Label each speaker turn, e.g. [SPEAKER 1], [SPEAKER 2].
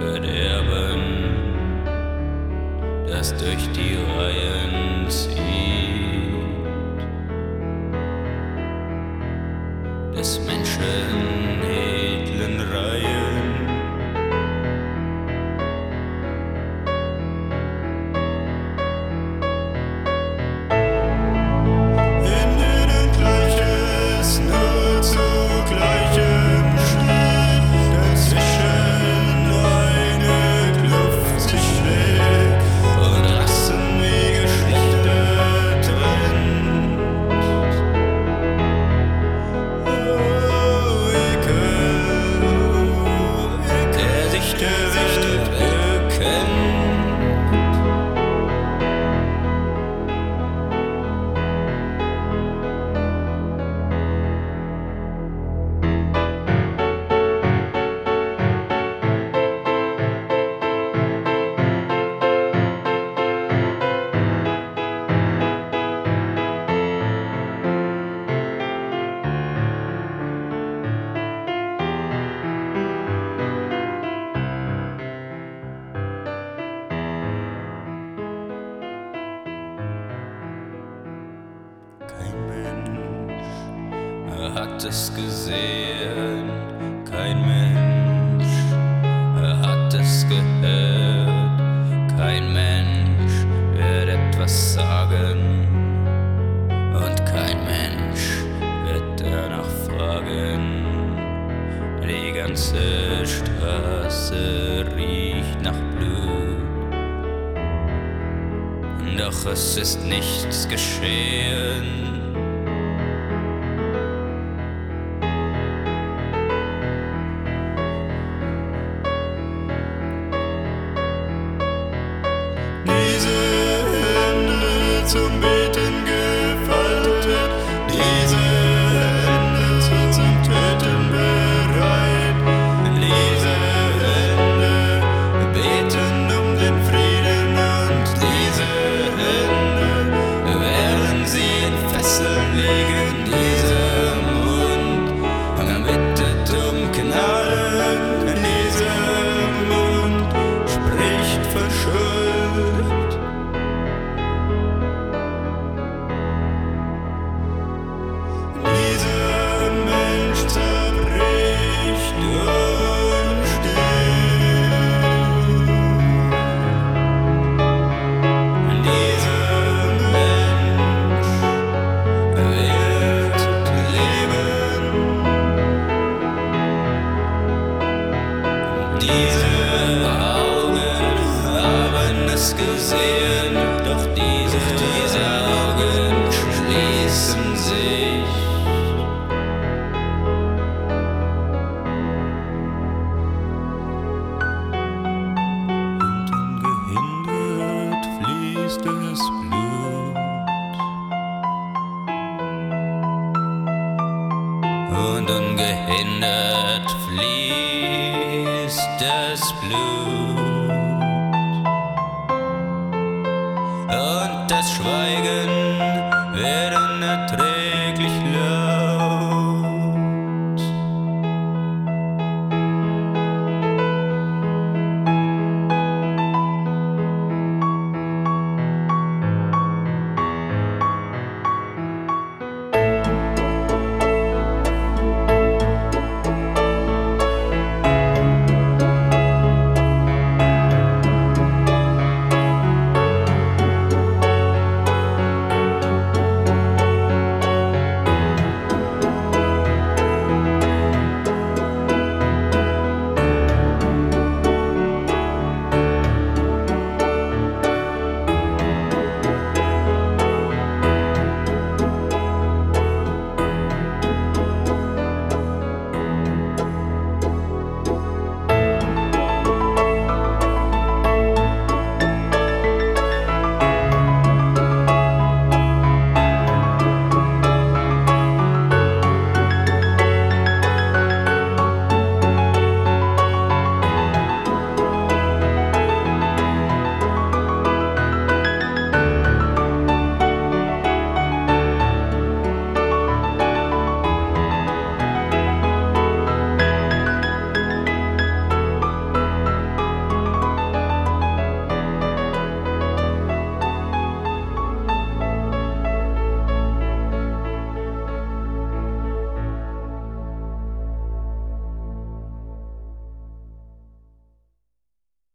[SPEAKER 1] Verderben, das durch die Reihen zieht, des Menschen edlen Reihen. In denen Gleiches nur zu Gleichem steht, dazwischen eine Kluft sich schlägt und Rassen wie Geschlechter trennt. Oh, Ekel, der sich der Welt bekennt. Kein Mensch hat es gesehen, kein Mensch hat es gehört, kein Mensch wird etwas sagen und kein Mensch wird danach fragen. Die ganze Straße riecht nach Blut, doch es ist nichts geschehen. Diese Hände zum Beten gefaltet, diese Hände zum Töten bereit, diese Hände beten um den Frieden und diese Hände werden sie in Fesseln legen, dieser Mund bittet um Gnade, dieser Mund spricht von Schuld. Dieser Mensch zerbricht und stirbt. Dieser Mensch wird leben. Diese Augen haben es gesehen, doch diese Augen schließen sich. Und ungehindert fließt das Blut. Und ungehindert fließt